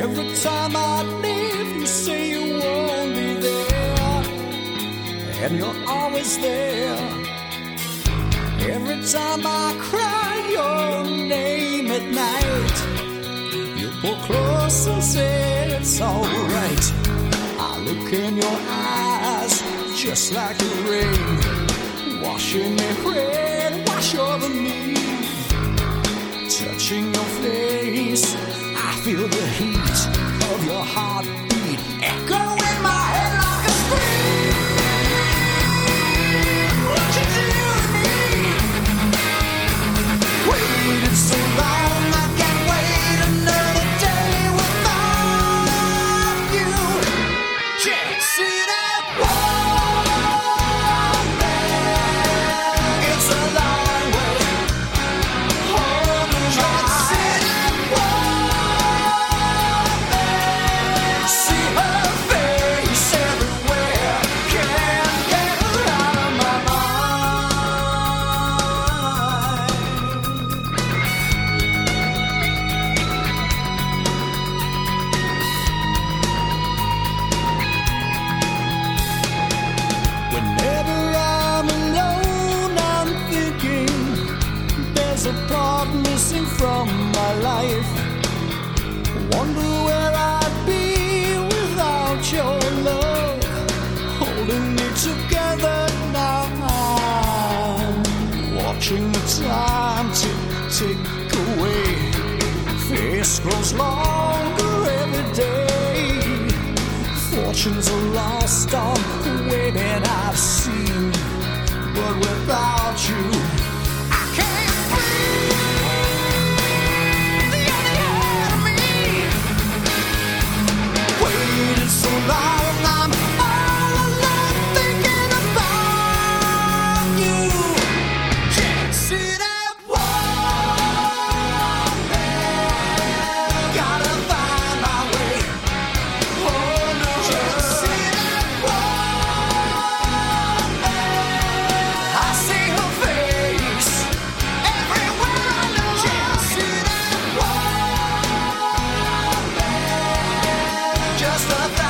Every time I leave, you say you won't be there, and you're always there. Every time I cry your name at night, you pull close and say it's alright. I look in your eyes just like the rain, washing me clean, wash over me. Touching your face, I feel the heat of your heartbeat echo in my head like a scream. What you do to me? Waited so long, I can't wait another day without you. Can't see that wall there. It's a long way. Hold me, can't see that wall there. See her face everywhere. Can't get her out of my mind. Whenever I'm alone, I'm thinking there's a part missing from my life. Wonder where I'd be without your love, holding me together now. Watching the time tick away, face grows longer every day. Fortunes are lost on the women I've seen, but without you, I can't breathe. You're the enemy. Waited so long, I'm all alone thinking about you. Can't see that wall there. Gotta find my way. Oh no, can't see that wall there. I see her face everywhere I look. Can't see that wall there. Just a